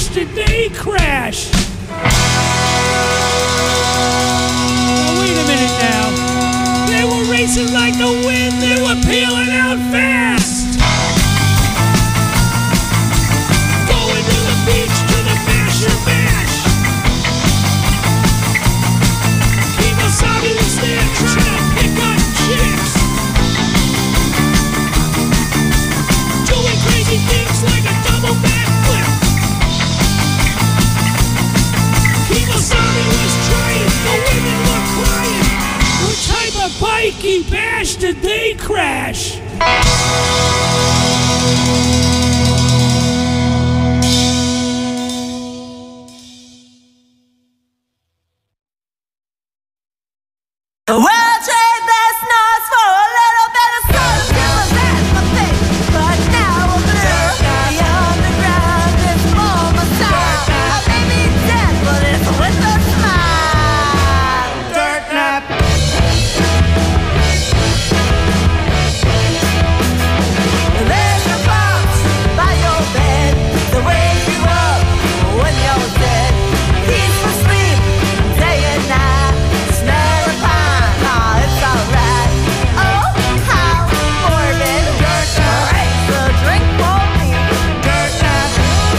did they crash? Oh, wait a minute now. They were racing like the wind. They were peeling out fast. Going to the beach to the Masher Bash. Kemosabe was there trying to pick up chicks. Doing crazy things like a double backflip. Kemosabe was trying, the women were crying. What type of bikey bash did they crash? The world trade best knows for a little bit of sun till the last my face, but now I'm blue. The underground is all my style. I may be dead, but it's with a smile. Dirt nap. There's a box by your bed to wake you up when you're dead. Peaceful sleep day and night. Smell of pine, oh, it's alright. Oh, how morbid. Dirt nap. Raise the drink for me. Dirt nap.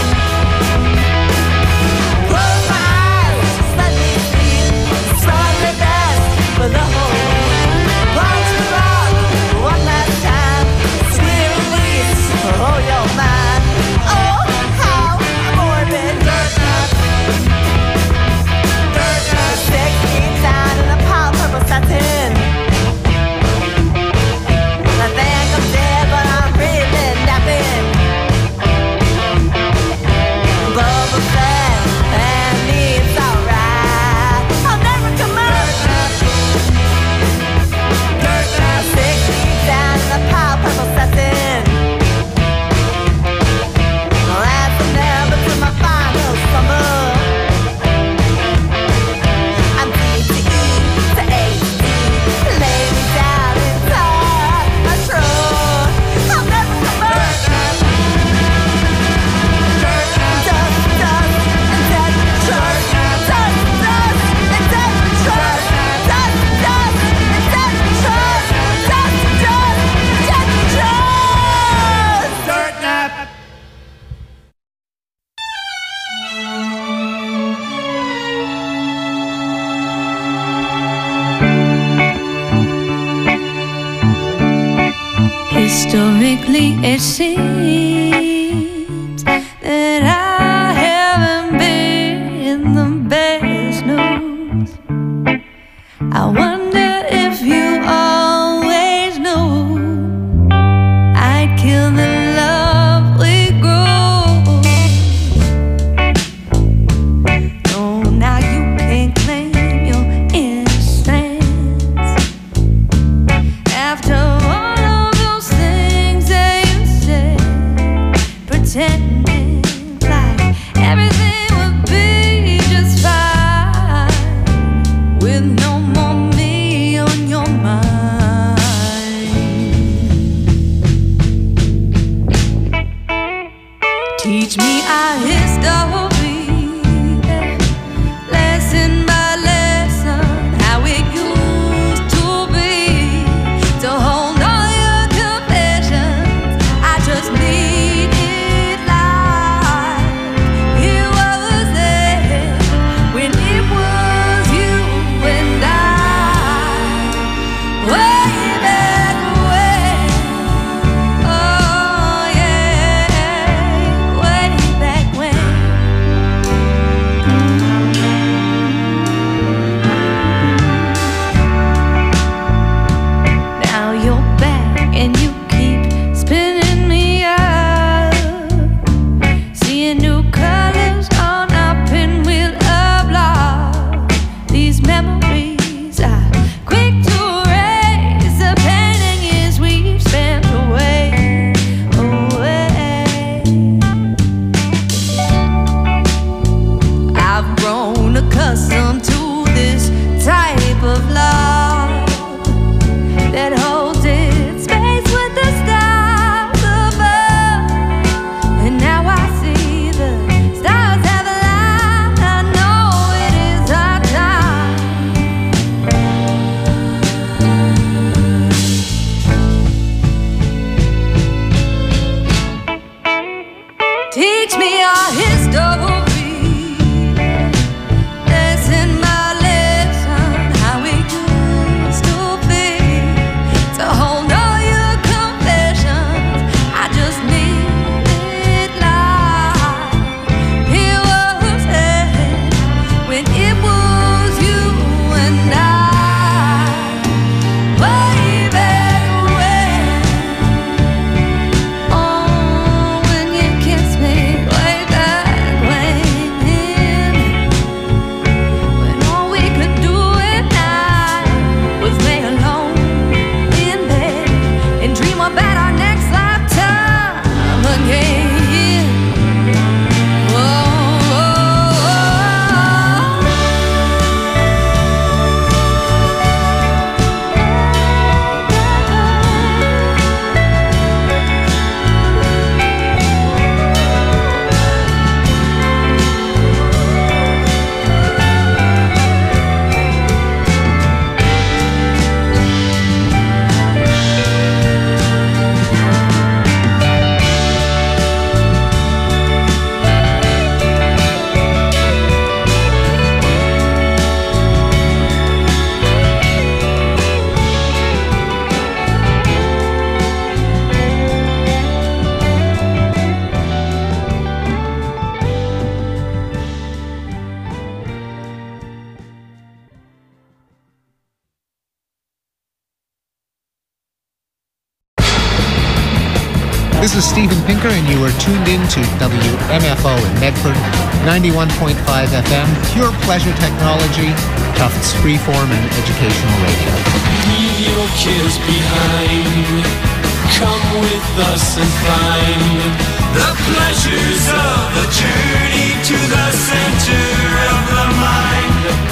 Close my eyes, just let me sleep. Sunday best for the whole week. Punch the rock one last time. Sweet release, oh, your mind. Oh, how morbid. Dirt nap. Dirt nap. 16 down in a pile purple satin. I think I'm dead, but I'm really napping. Bubble fat and me, it's alright. I'll never come out. Dirt nap. 16 down in a pile purple satin. That's never to my final summer. I'm DTE to HD. Lay me down inside my truck. I'll never come out. Dust, dust, and dead church. Dust, dust, and dead church. Dust, dust, and dead church. Dust, dust, and dead church. Dirt nap. Historically, it seems that I haven't been the best news. I wonder if you always knew I'd kill the love we grew. No, now you can't claim your innocence after all of those things that you said. This is Stephen Pinker, and you are tuned in to WMFO in Medford, 91.5 FM, pure pleasure technology, Tufts freeform and educational radio. Leave your cares behind. Come with us and find the pleasures of a journey to the center of the mind.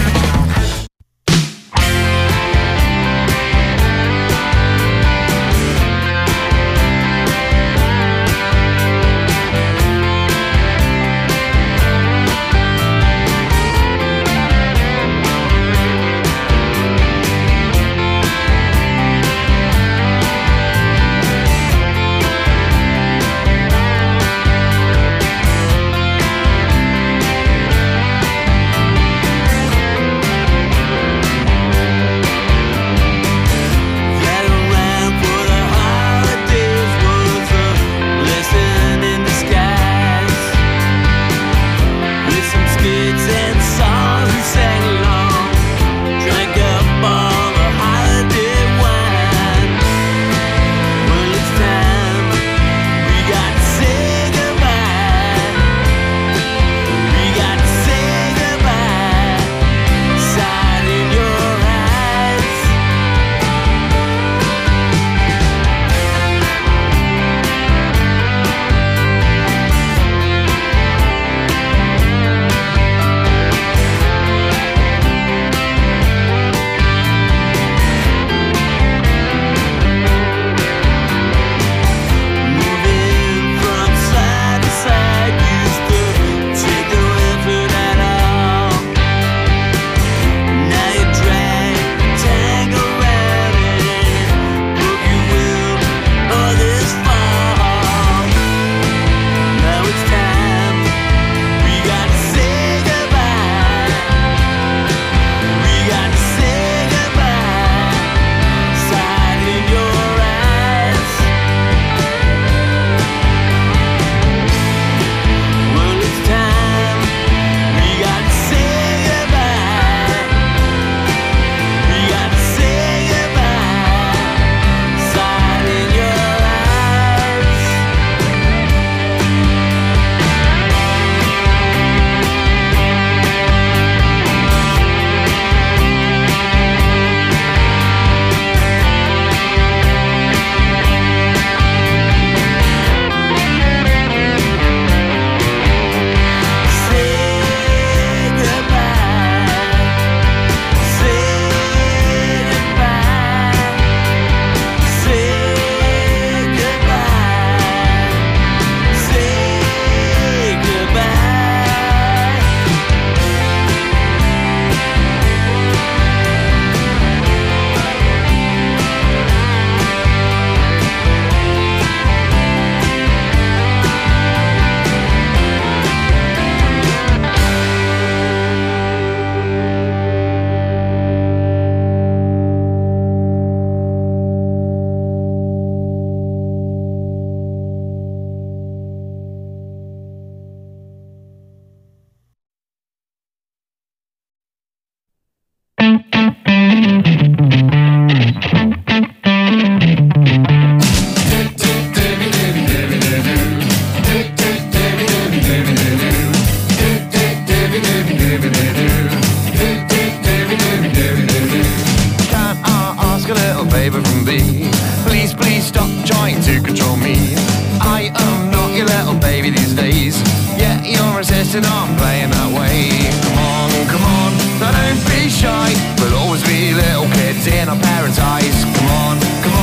insisting on playing that way. Come on, now don't be shy. We'll always be little kids in our parents' eyes. Come on,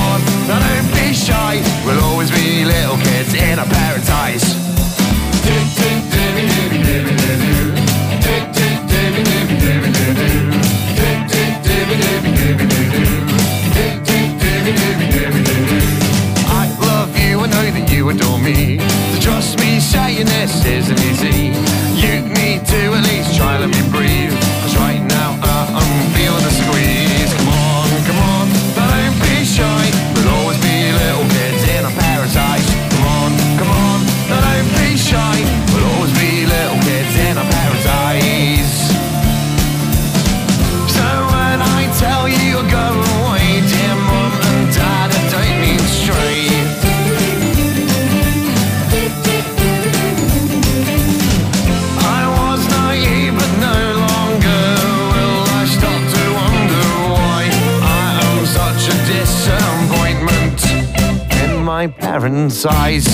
now don't be shy. We'll always be little kids in our parents' eyes. I love you, I know that you adore me. So trust me, saying this isn't easy. You need to at least try, let me breathe. 'Cause right now I'm feeling the squeeze. Come on, now don't be shy. We'll always be little kids in our parents' eyes. Come on, now don't be shy. We'll always be little kids in our parents' eyes. So when I tell you you're going away, dear mum and dad, I don't mean straight. my parents' eyes.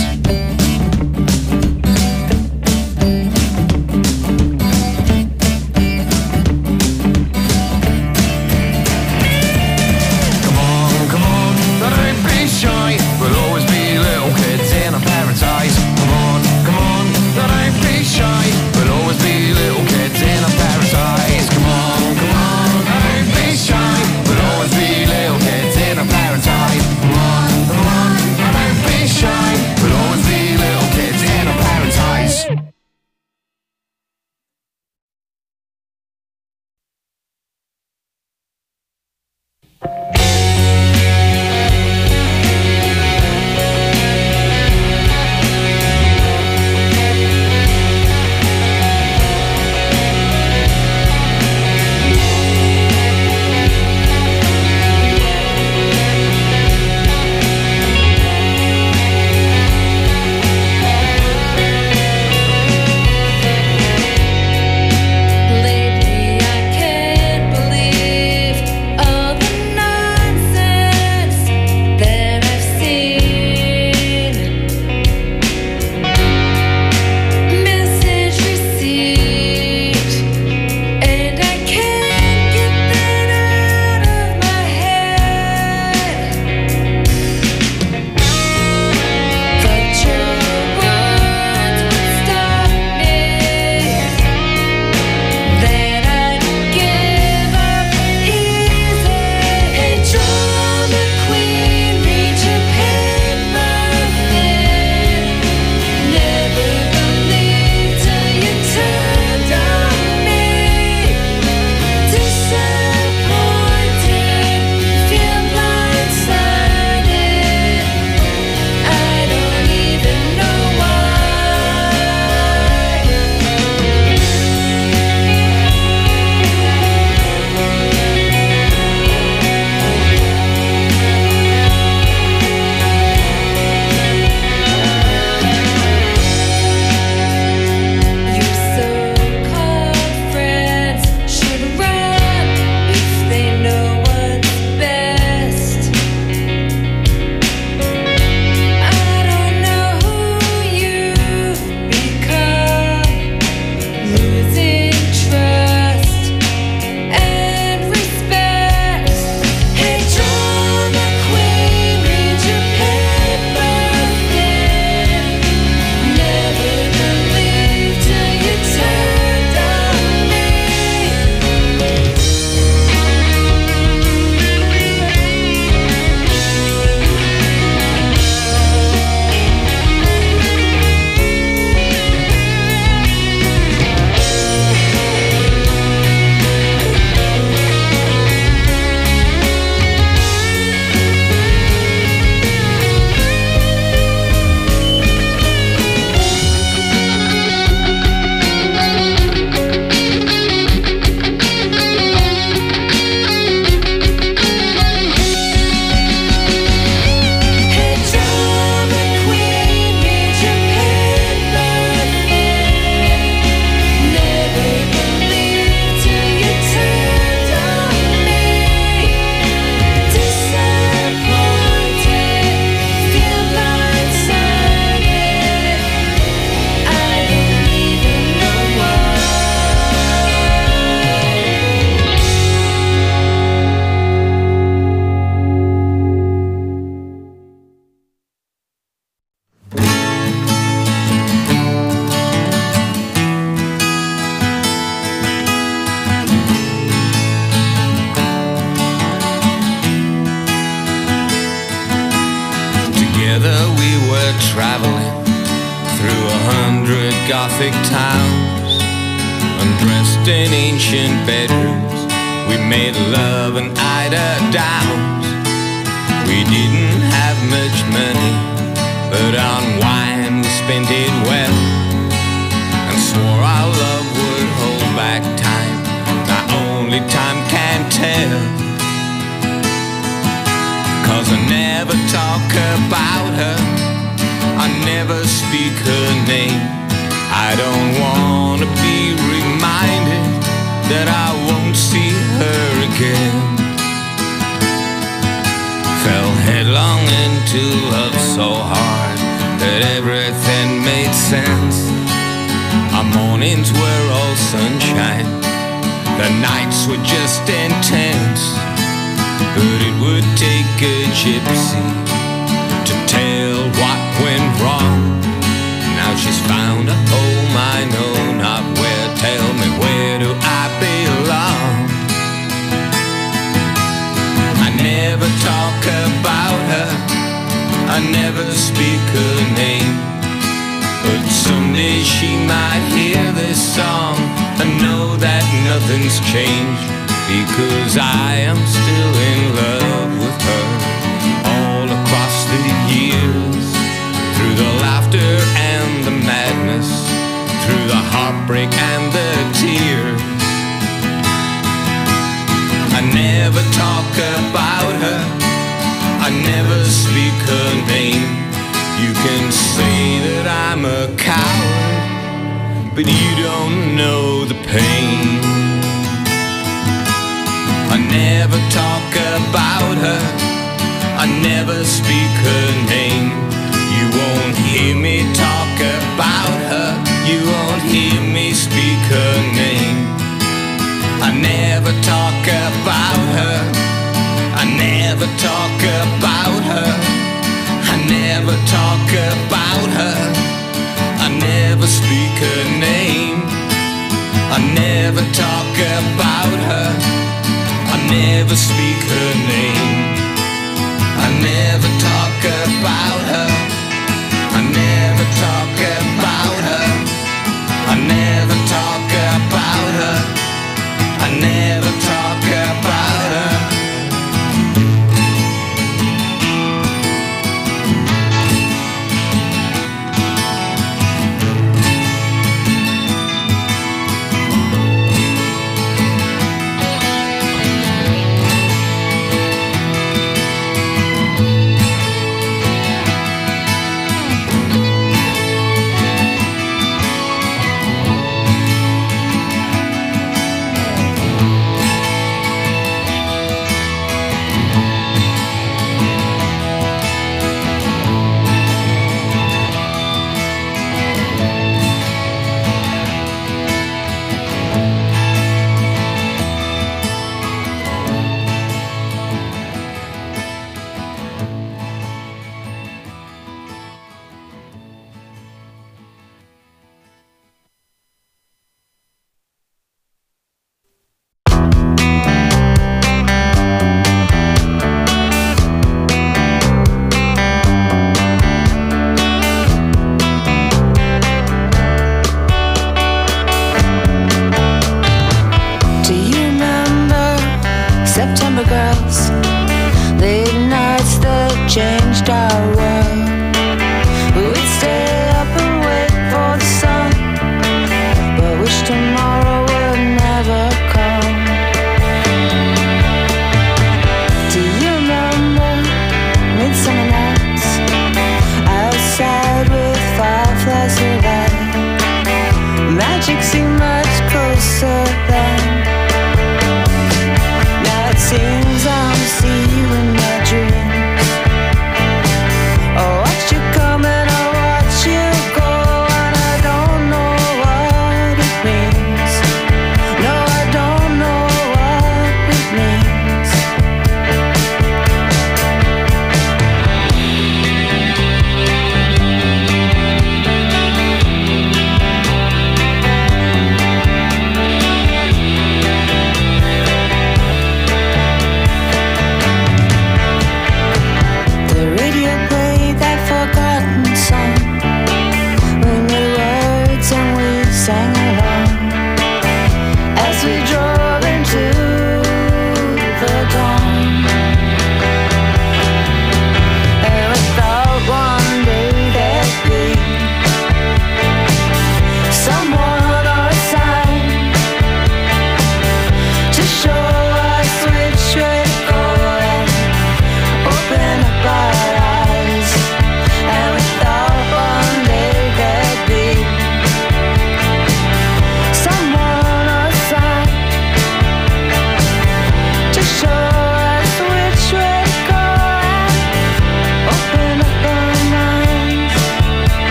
traveling through 100 Gothic towns, undressed in ancient bedrooms. We made love and eider downs. We didn't have much money, but on wine we spent it well, and swore our love would hold back time. Now only time can tell, 'cause I never talk about her, I never speak her name. I don't wanna be reminded that I won't see her again. Fell headlong into love so mornings were all sunshine. The nights were just intense. But it would take a gypsy to tell what went wrong. Now she's found a home I know not where. Tell me, where do I belong? I never talk about her, I never speak her name. But someday she might hear this song and know that nothing's changed, because I am still in love with her. All across the years, through the laughter and the madness, through the heartbreak and the tears, I never talk about her, I never speak her name. You can say that I'm a coward, but you don't know the pain. I never talk about her, I never speak her name. You won't hear me talk about her, you won't hear me speak her name. I never talk about her, I never talk about her, I never talk about her, I never speak her name. I never talk about her, I never speak her name. I never talk about her, I never talk about her, I never talk about her, I never talk about her.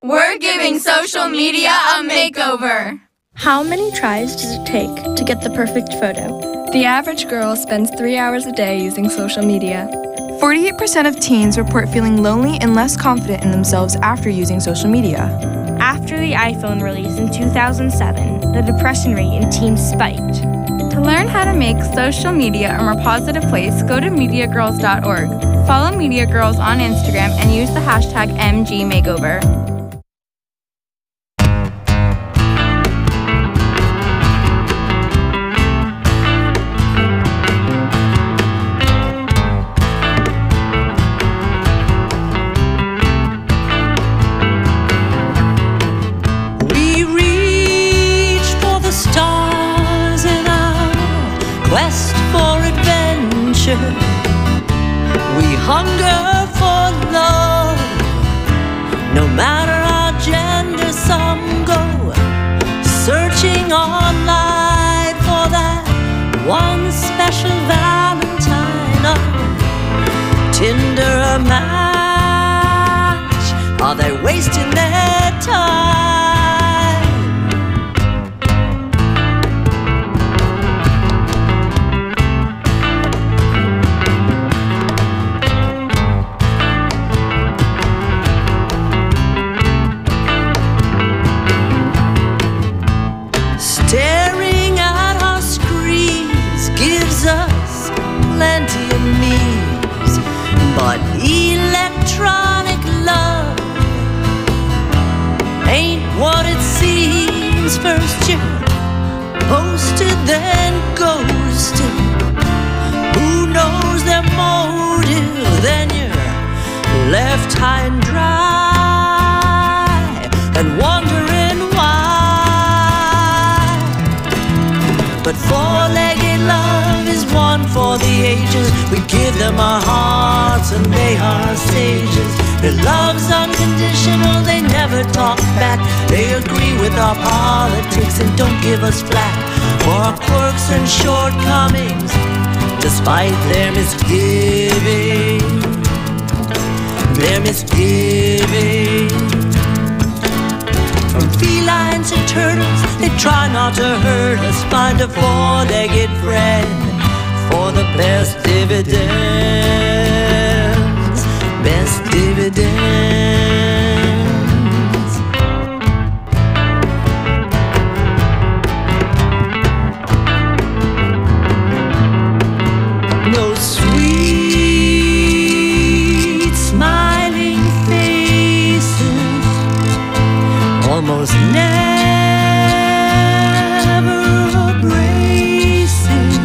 We're giving social media a makeover. How many tries does it take to get the perfect photo? The average girl spends 3 hours a day using social media. 48% of teens report feeling lonely and less confident in themselves after using social media. After the iPhone release in 2007, the depression rate in teens spiked. To learn how to make social media a more positive place, go to MediaGirls.org. Follow Media Girls on Instagram and use the hashtag MGMakeover. Quest for adventure, we hunger for love. No matter our gender, some go searching online for that one special Valentine. Tinder a match, are they wasting their time? Staring at our screens gives us plenty of memes, but electronic love ain't what it seems. First you're posted, then ghosted. Who knows their motive? Then you're left high and dry and wondering why. But four-legged love is one for the ages. We give them our hearts and they are sages. Their love's unconditional, they never talk back. They agree with our politics and don't give us flack for our quirks and shortcomings, despite their misgiving. Their misgiving. From felines and turtles, they try not to hurt us. Find a four-legged friend for the best dividends. Best dividends. No sweet smiling faces, almost never abrasive,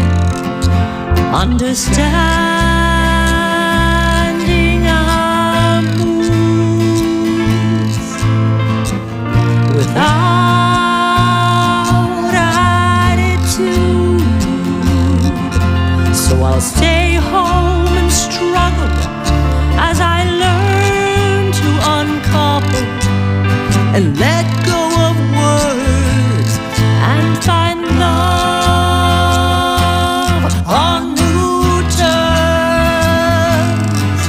understanding our moods without attitude. So I'll stay home and struggle as I learn to uncouple and let go of words and find love on new terms.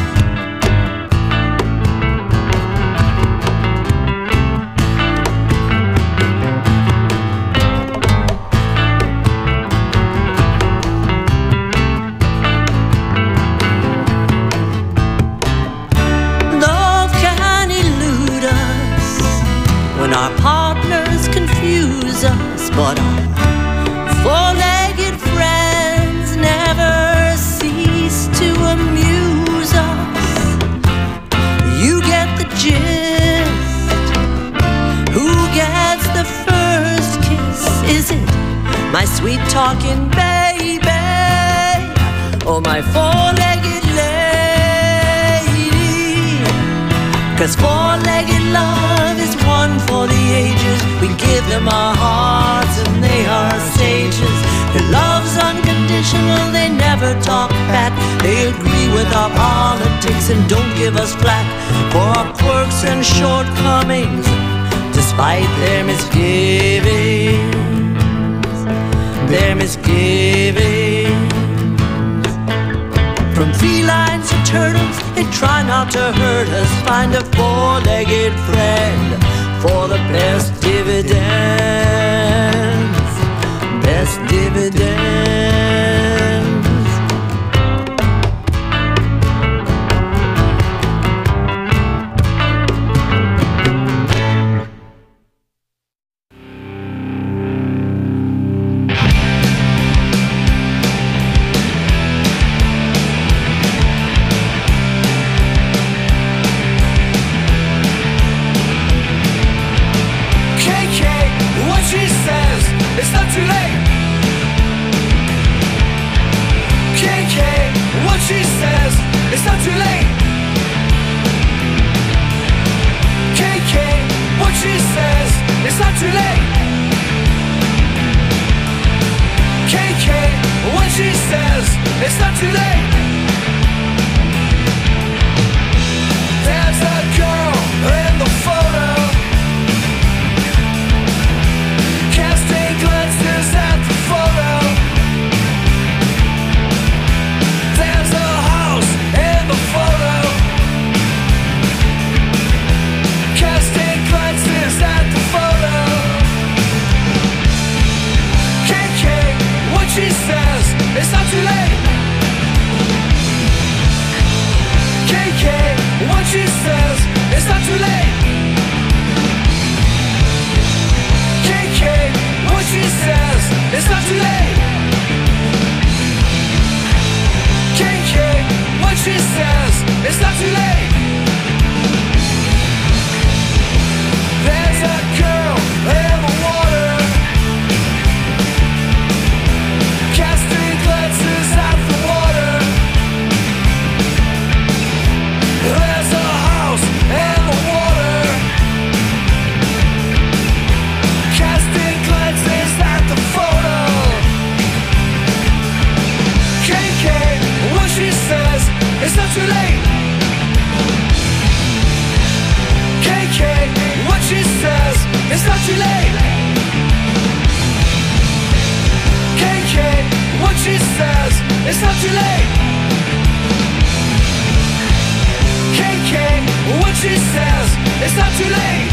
Love can elude us when our partners confuse us, but our four-legged friends never cease to amuse us. You get the gist. Who gets the first kiss? Is it my sweet talking baby or my four-legged lady? 'Cause four-legged love is one for the ages. We give them our hearts and they are sages. Their love's unconditional, they never talk back. They agree with our politics and don't give us flack for our quirks and shortcomings, despite their misgivings. Their misgivings. From felines or turtles, they try not to hurt us. Find a four-legged friend for the best dividends. Best dividends. It's not too late. KK, what she says, it's not too late. KK, what she says, it's not too late. KK, what she says, it's not too late. There's a girl in the photo, casting glances at the photo. There's a house in the photo, casting glances at the photo. KK, what she says, it's not too late. KK, what she says, it's not too late. KK, what she says, it's not too late. KK, what she says, it's not too late. There's a girl in the water, casting glances at the water. There's a house in the water, casting glances at the photo. KK, what she says, it's not too late. KK, what she says, it's not too late. KK, what she says, it's not too late. KK, what she says, it's not too late.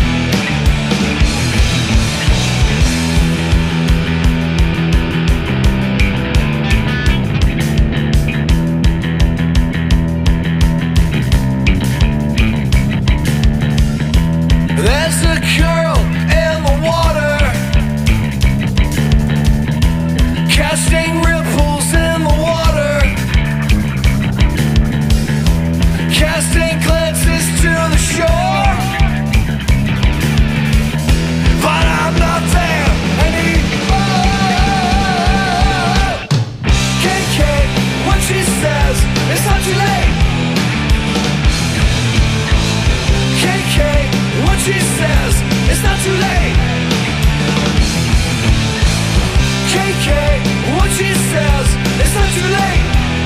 There's a girl in the water, casting ripples in the water, casting glances to the shore. But I'm not there anymore. KK, what she says, it's not too late. KK, what she says, it's not too late. KK, what she says, it's not too late.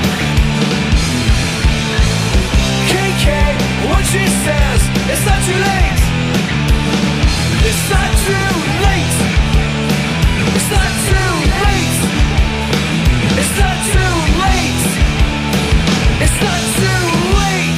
KK, what she says, it's not too late. It's not too late. It's not too late. It's not too late. It's not too late.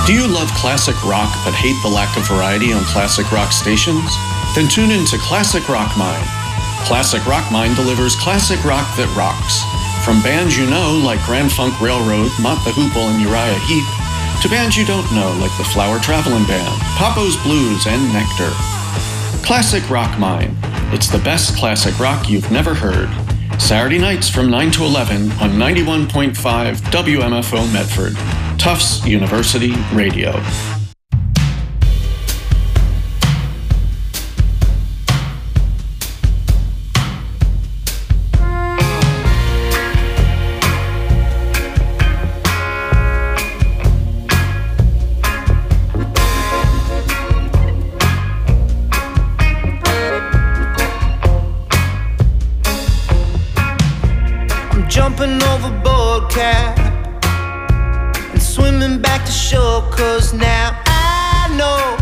Do you love classic rock but hate the lack of variety on classic rock stations? Then tune in to Classic Rock Mine. Classic Rock Mine delivers classic rock that rocks. From bands you know like Grand Funk Railroad, Mott the Hoople, and Uriah Heep, to bands you don't know like the Flower Traveling Band, Papo's Blues, and Nectar. Classic Rock Mine. It's the best classic rock you've never heard. Saturday nights from 9 to 11 on 91.5 WMFO Medford, Tufts University Radio. Jumping overboard, Cap, and swimming back to shore, 'cause now I know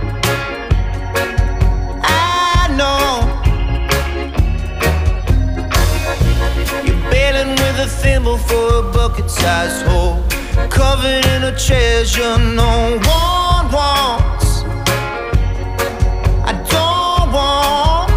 you're bailing with a thimble for a bucket-sized hole, covered in a treasure no one wants. I don't want.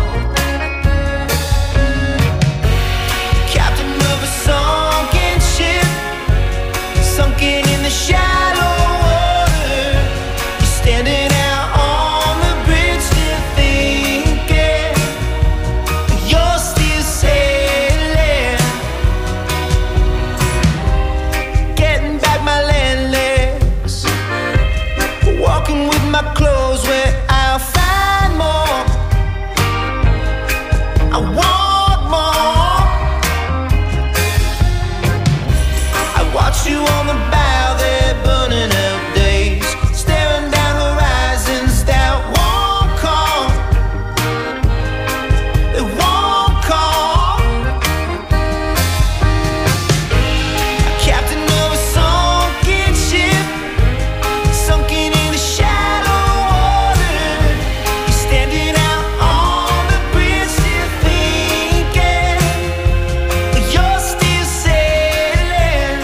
Sunken ship, sunken in the shallow water. You're standing out on the bridge, still thinking you're still sailing. Getting back my land legs, walking with my clothes where I'll find more. I want more. Watch you on the bow there, burning out days, staring down horizons that won't come. They won't come. A captain of a sunken ship, sunken in the shallow water. You're standing out on the bridge, still thinking you're still sailing.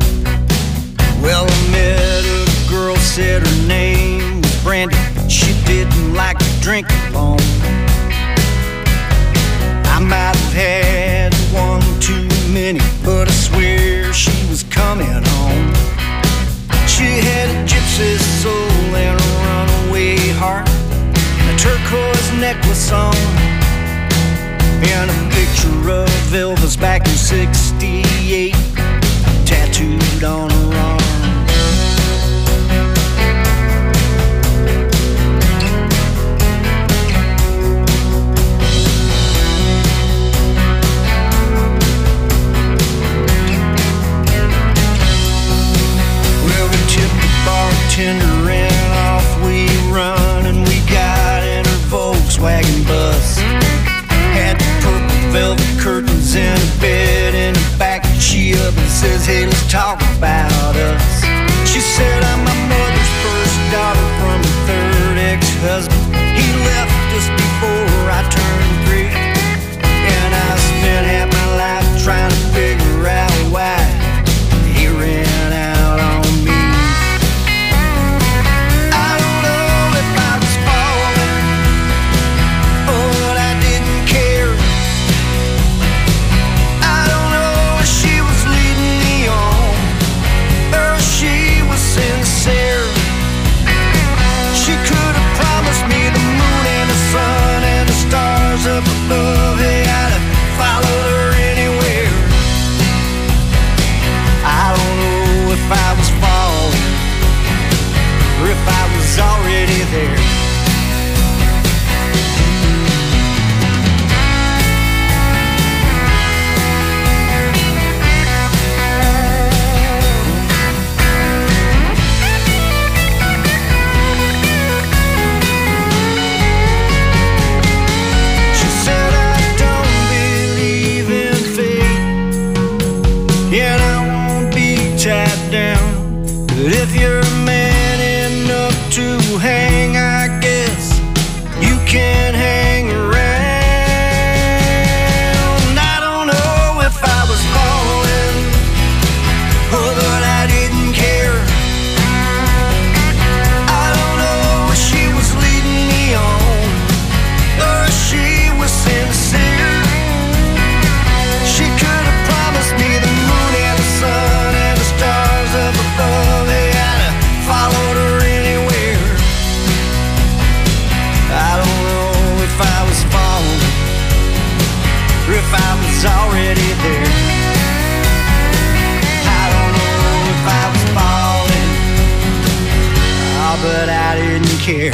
said her name was Brandy. She didn't like to drink alone. I might have had one too many, but I swear she was coming home. She had a gypsy soul and a runaway heart, and a turquoise necklace on, and a picture of Elvis back in '68 tattooed on her arm. Bartender and off we run, and we got in her Volkswagen bus. Had the purple velvet curtains and a bed in the back. She up and says, hey, let's talk about us. She said, I'm my mother's first daughter from her third ex-husband. He left just before I turned 3, and I spent half my life trying to figure out why he ran out on me. Up above, hey, I'd have followed her anywhere. I don't know if I was falling or if I was already there. But if you're man enough to hang, I guess you can hang around. I don't know if I was falling, oh, but I didn't care. I don't know if she was leading me on, or if she was sincere. She could have promised me the moon and the sun and the stars up above. Followed her anywhere. I don't know if I was falling or if I was already there. I don't know if I was falling, oh, but I didn't care.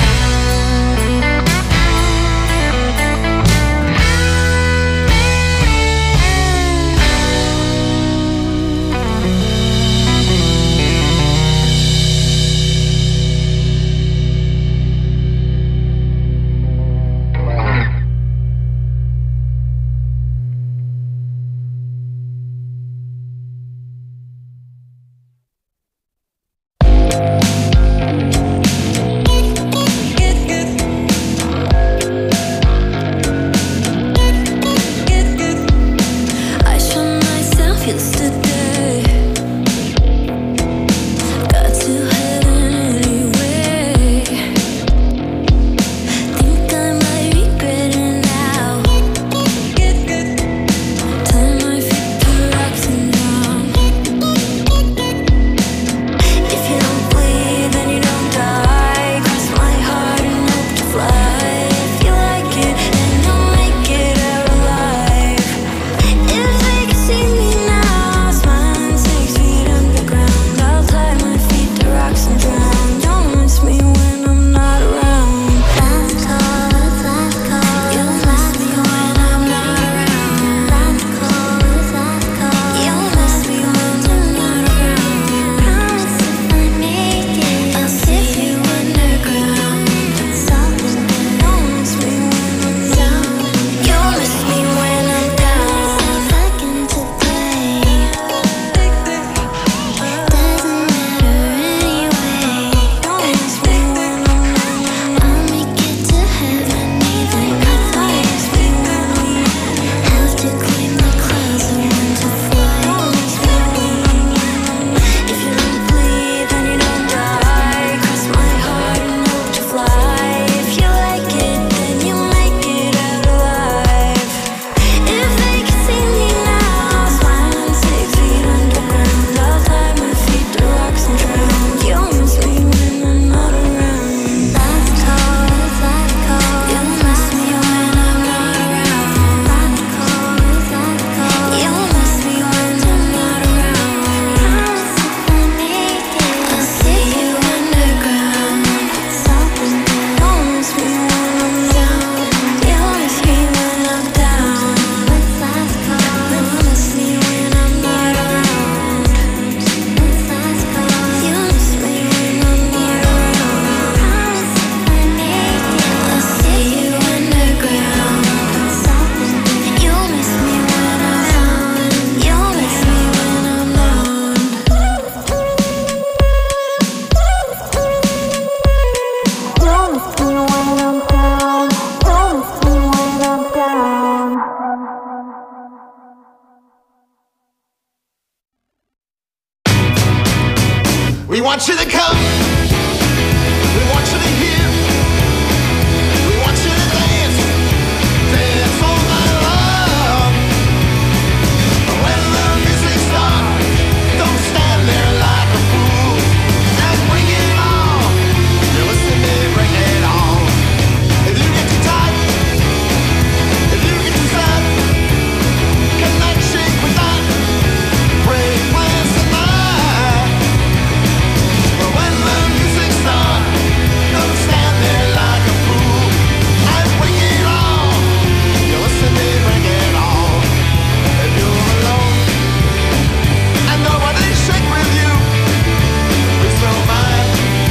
Get want you to come. We want you to hear. We want you to dance. Dance all night long. When the music starts, don't stand there like a fool. And bring it on. You listen to me, bring it on. If you get too tight, if you get too sad, cannot shake with that. Break plans tonight. But when the music starts, don't stand there like a fool. And bring it on. You listen to me, bring it on. If you're alone and nobody shake with you, please don't mind.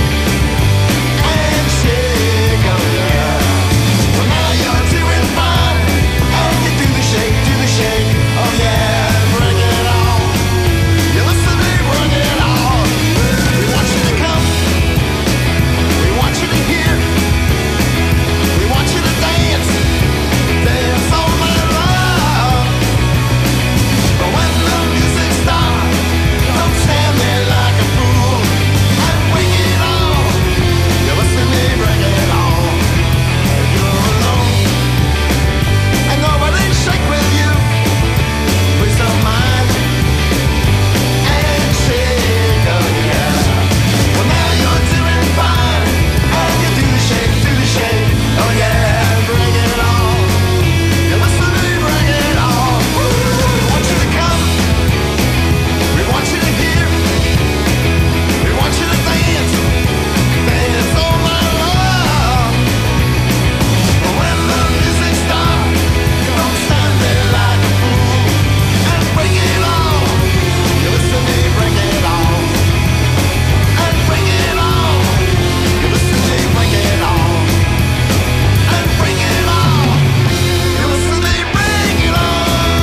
And shake, oh yeah. Well now you're doing fine. And you do the shake, oh yeah. Bring it on. You listen to me, bring it on. We want you to come. We want you to hear. We want you to dance. Dance all night long. But when the music starts, don't stand there like a fool. And bring it on. You listen to me, bring it on. If you're alone and nobody shake with you, please don't mind. And shake, oh yeah. Well now you're doing fine. And you do the shake, oh yeah. Bring it on. You listen to me, bring it on. We want you to come. We want you to hear. We want you to dance. Dance all night long. But when the music starts, don't stand there like a fool. And bring it on. You listen to me, bring it on. And bring it on. You listen to me, bring it on. And bring it on. You listen to me, bring it on.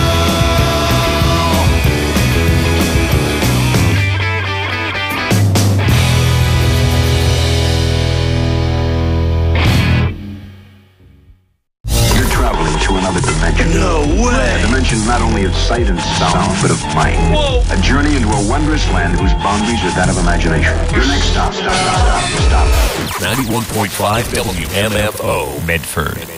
You're traveling to another dimension. No way. A dimension not only of sight and sound, but of mind. Whoa. A journey into a wondrous land whose boundaries are that of imagination. Your next stop. 91.5 WMFO, Medford.